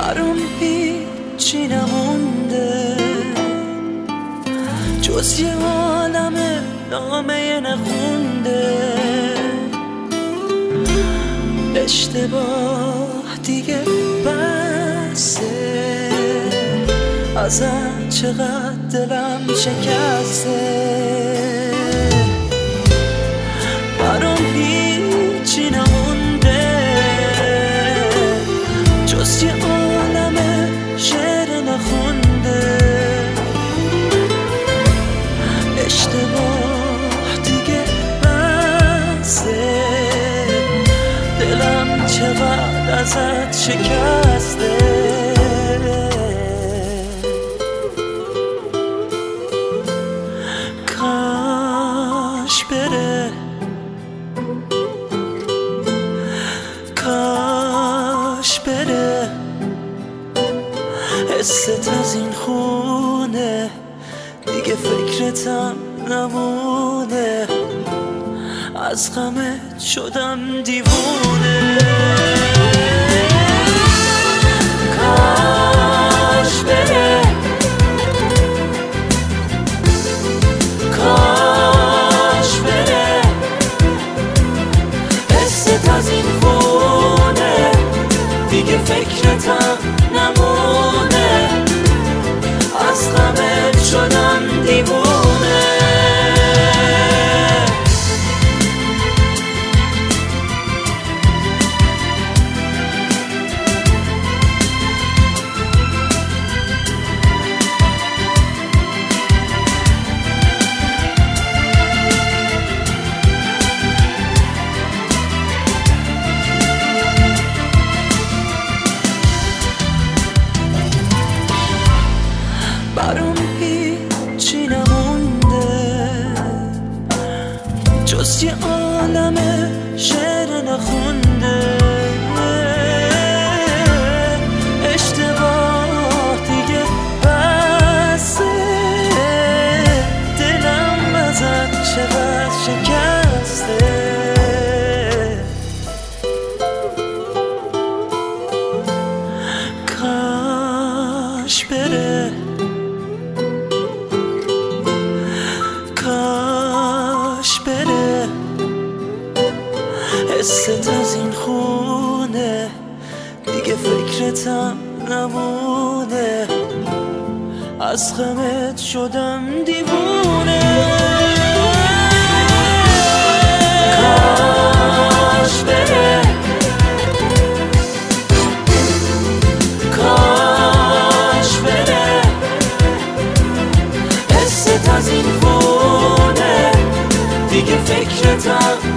برام هیچی نمونده جز یه عالم نامه نخونده. اشتباه دیگه بسه، ازت چقدر دلم شکسته. برام هیچی نمونده جز یه عالم شعر نخونده. اشتباه دیگه بسه، دلم چقدر ازت شکسته. کاش بره، کاش بره، حست از این خونه دیگه فکرتم نمونه. از غمت شدم دیوونه. کاش بره، کاش بره، حست از این خونه دیگه فکرتم نمونه. از غمت شدم دیوونه. برام هیچی نمونده جز یه عالم شعر نخونده. اشتباه دیگه بسه، دلم ازت چقدر شکسته. کاش بره، کاش بره، حست از این خونه دیگه فکرتم نمونه. از غمت شدم دیوونه. کاش بره، کاش بره، حست از این خونه دیگه فکرتم